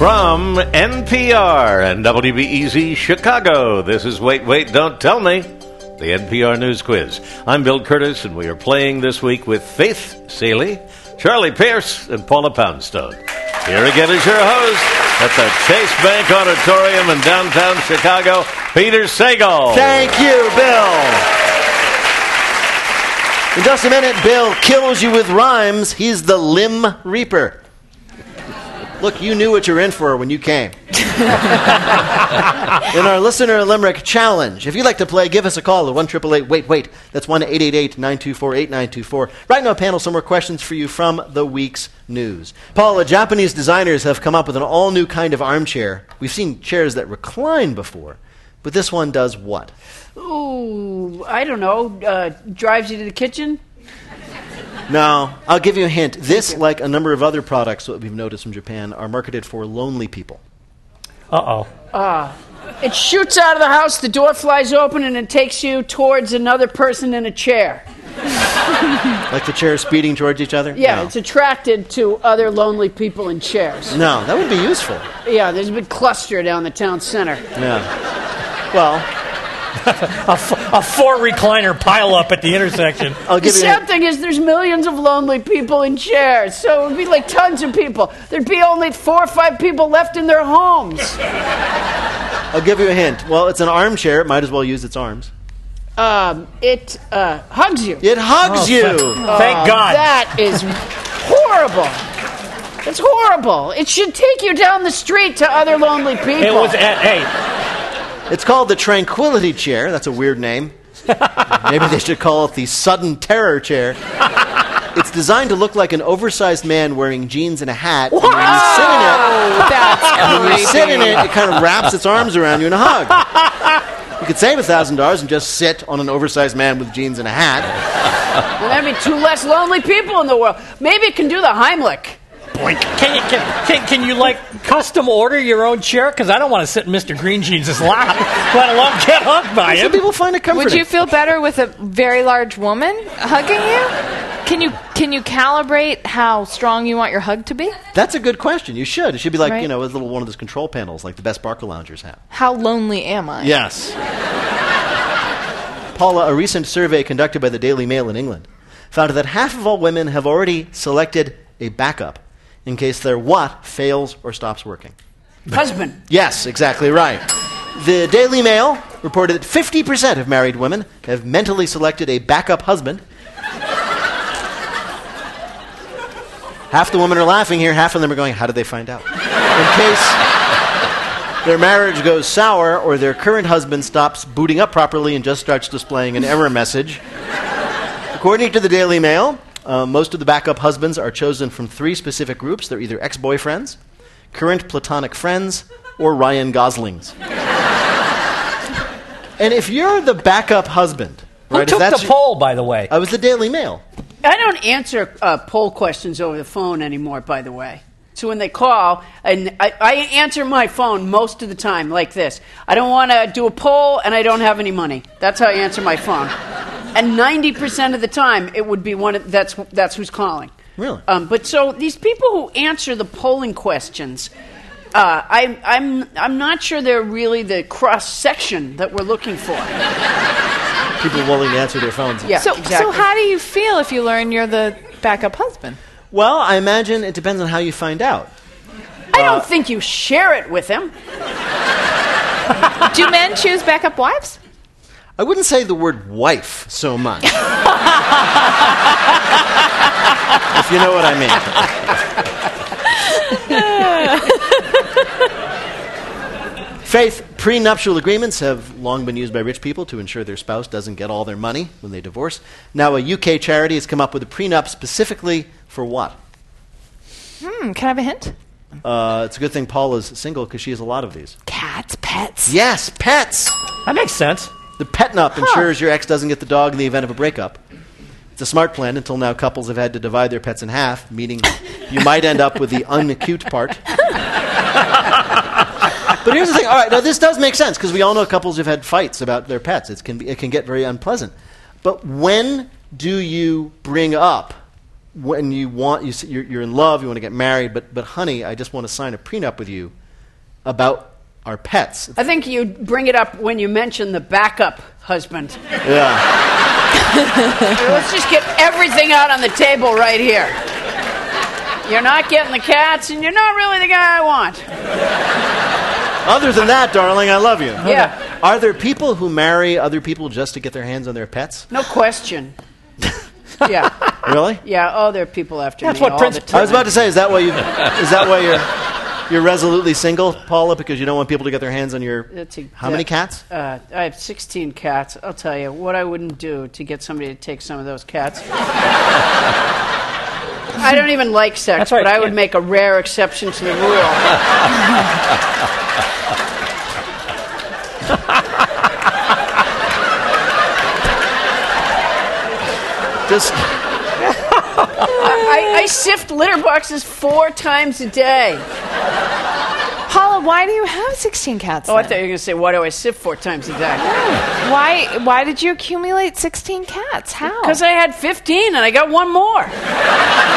From NPR and WBEZ Chicago, this is Wait, Wait, Don't Tell Me, the NPR News Quiz. I'm Bill Curtis, and we are playing this week with Faith Seeley, Charlie Pierce, and Paula Poundstone. Here again is your host at the Chase Bank Auditorium in downtown Chicago, Peter Sagal. Thank you, Bill. In just a minute, Bill kills you with rhymes. He's the Limb Reaper. Look, you knew what you were in for when you came. In our Listener Limerick Challenge, if you'd like to play, give us a call at 1-888-WAIT-WAIT. That's 1-888-924-8924. Right now, panel, some more questions for you from the week's news. Paula, Japanese designers have come up with an all-new kind of armchair. We've seen chairs that recline before, but this one does what? Ooh, I don't know. Drives you to the kitchen? No, I'll give you a hint. This, like a number of other products that we've noticed from Japan, are marketed for lonely people. Uh-oh. It shoots out of the house, the door flies open, and it takes you towards another person in a chair. Like the chairs speeding towards each other? Yeah, No. It's attracted to other lonely people in chairs. No, that would be useful. Yeah, there's a big cluster down the town center. Yeah. Well, A four-recliner pile-up at the intersection. I'll The give you a sad thing is there's millions of lonely people in chairs, so it would be like tons of people. There'd be only 4 or 5 people left in their homes. I'll give you a hint. Well, it's an armchair. It might as well use its arms. It hugs you. It hugs you. Thank God. That is horrible. It's horrible. It should take you down the street to other lonely people. It was, hey, It's called the Tranquility Chair. That's a weird name. Maybe they should call it the Sudden Terror Chair. It's designed to look like an oversized man wearing jeans and a hat. And when you sit in it, it kind of wraps its arms around you in a hug. You could save $1,000 and just sit on an oversized man with jeans and a hat. Well, that'd be 2 less lonely people in the world. Maybe it can do the Heimlich. can you like custom order your own chair? Because I don't want to sit in Mr. Green Jeans' lap, let alone get hugged by Some him. people find it comforting. Would you feel better with a very large woman hugging you? Can you calibrate how strong you want your hug to be? That's a good question. You should. It should be like, Right. a little one of those control panels like the best Barca loungers have. How lonely am I? Yes. Paula, a recent survey conducted by the Daily Mail in England found that half of all women have already selected a backup in case their what fails or stops working. Husband. Yes, exactly right. The Daily Mail reported that 50% of married women have mentally selected a backup husband. Half the women are laughing here, half of them are going, how did they find out? In case their marriage goes sour or their current husband stops booting up properly and just starts displaying an error message. According to the Daily Mail, most of the backup husbands are chosen from 3 specific groups. They're either ex-boyfriends, current platonic friends, or Ryan Goslings. And if you're the backup husband... Who right, took the poll, by the way? I was the Daily Mail. I don't answer poll questions over the phone anymore, by the way. So when they call, and I answer my phone most of the time like this. I don't want to do a poll, and I don't have any money. That's how I answer my phone. And 90% of the time, it would be that's who's calling. Really? But so these people who answer the polling questions, I'm not sure they're really the cross section that we're looking for. People willing to answer their phones. Yeah, So exactly. how do you feel if you learn you're the backup husband? Well, I imagine it depends on how you find out. I don't think you share it with him. Do men choose backup wives? I wouldn't say the word wife so much. If you know what I mean. Faith, prenuptial agreements have long been used by rich people to ensure their spouse doesn't get all their money when they divorce. Now, a UK charity has come up with a prenup specifically for what? Can I have a hint? It's a good thing Paula's single because she has a lot of these. Cats, pets. Yes, pets! That makes sense. The Petnup ensures your ex doesn't get the dog in the event of a breakup. It's a smart plan. Until now, couples have had to divide their pets in half, meaning you might end up with the uncute part. But here's the thing. All right, now this does make sense because we all know couples who've had fights about their pets. It can get very unpleasant. But when do you bring up when you're in love, you want to get married, but honey, I just want to sign a prenup with you about our pets. I think you bring it up when you mention the backup husband. Yeah. Let's just get everything out on the table right here. You're not getting the cats, and you're not really the guy I want. Other than that, darling, I love you. Yeah. Are there people who marry other people just to get their hands on their pets? No question. Yeah. Really? Yeah. Oh, there are people after That's me what all Prince- the time. I was about to say, is that why you're resolutely single, Paula, because you don't want people to get their hands on your... How many cats? I have 16 cats. I'll tell you, what I wouldn't do to get somebody to take some of those cats. I don't even like sex, That's right, but I would yeah. make a rare exception to the rule. Just... I sift litter boxes 4 times a day. Paula, why do you have 16 cats? Oh, I then? thought you were going to say, why do I sift 4 times a day? Why did you accumulate 16 cats? How? Because I had 15 and I got one more.